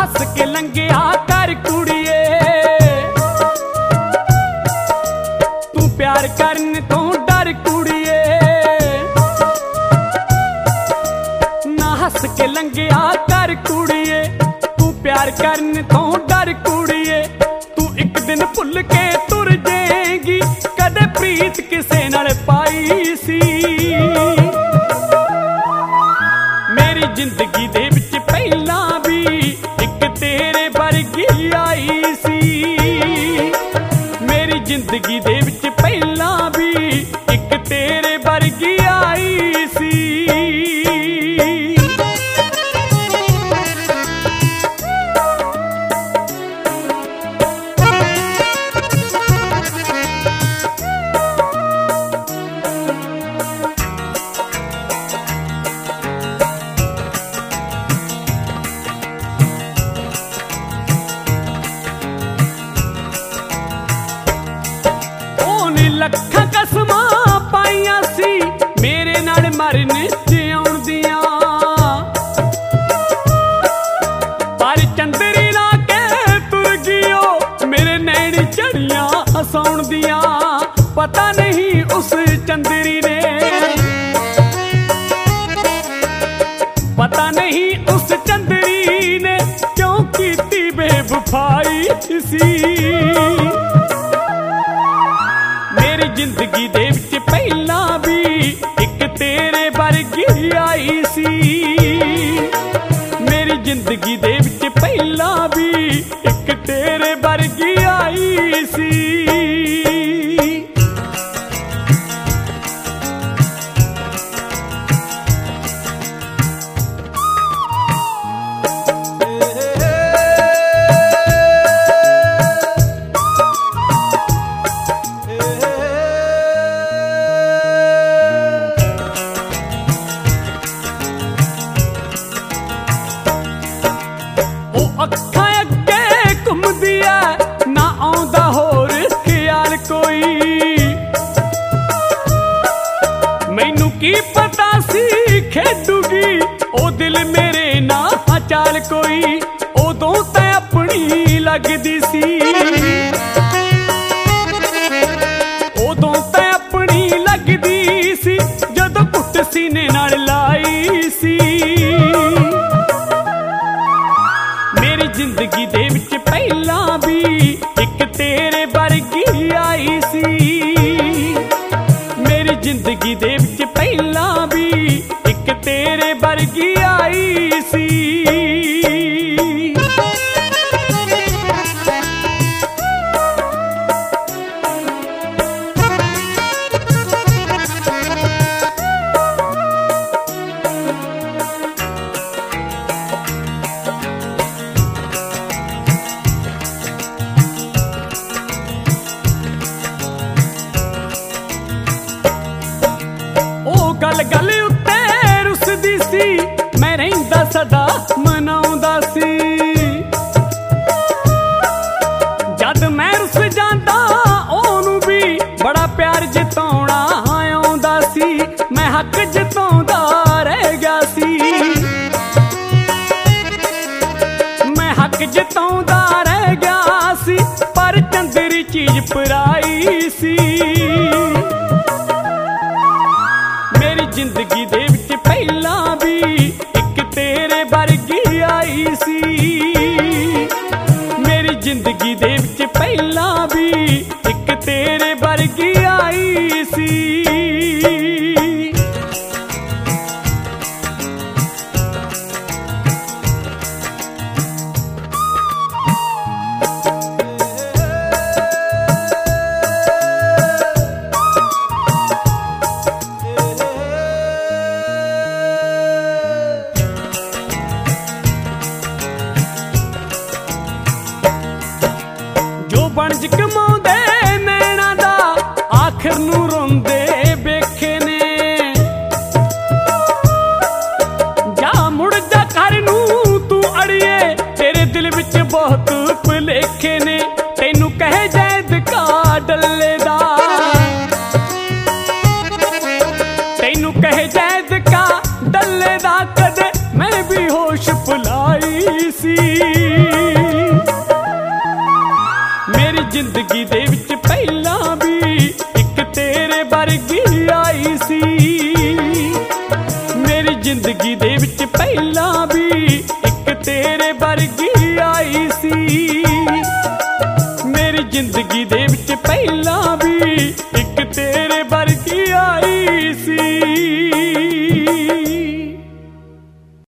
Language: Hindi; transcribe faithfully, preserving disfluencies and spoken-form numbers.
हस के लंघिया कर कुड़िए, तू प्यार करन तो डर कुड़िए, ना हस के लंघिया कर कुड़िए, तू प्यार करन तो डर कुड़िए। तू एक दिन भुल के तुर जाएगी, कदे प्रीत किसे नाल पाई सी। मेरी जिंदगी दे विच पहला भी एक तेरे वर्गी आई सी। मेरी जिंदगी दे विच पहला भी एक तेरे वर्गी आई सी। लखां कसमां पाइयां सी मेरे नाल मरन जिउण दियां, पर चंदरी ला के तुर गियो मेरे नैन झड़ियां हसाउण दियां। पता नहीं उस चंदरी ने, पता नहीं उस चंदरी ने क्यों कीती बेवफाई सी। मेरी जिंदगी दे विच पहला भी एक तेरे वर्गी आई सी। मेरी जिंदगी दे विच पहला भी एक तेरे वर्गी आई सी। अखां अगे घुमदी ऐ ना आउंदा होर ख्याल कोई, मैनू की पता सी खेडूगी ओ दिल मेरे ना चाल कोई। उदों ते अपनी लगदी सी, उदों ते अपनी लगदी सी जदों घुट सीने नाल लाई सी। मेरी जिंदगी दे विच पहला भी एक तेरे वर्गी आई सी। मेरी जिंदगी दे विच पहला भी एक तेरे वर्गी आई सी। गल गल उत्ते रुसदी सी, मैं रहिंदा सदा मनाउंदा सी। जद मैं रुस जांदा ओनू भी बड़ा प्यार जताउणा आउंदा सी। मैं हक जताउंदा रह गया सी, मैं हक जताउंदा रह गया सी, पर चंदरी चीज पराई सी। मेरी जिंदगी दे विच पहला भी एक तेरे वर्गी आई सी। मेरी जिंदगी दे विच पहला भी एक तेरे वर्गी आई सी। बनज कमाउंदे नैना दा आखिर नू रोंदे वेखे ने, जा मुड़ जा घर नू तू अड़िए तेरे दिल विच बहुत भुलेखे ने। तैनू कहे जैद का डल्ले दा, तैनू कहे जैद का डल्ले दा, कदे मैं भी होश भुलाई सी। ਜ਼ਿੰਦਗੀ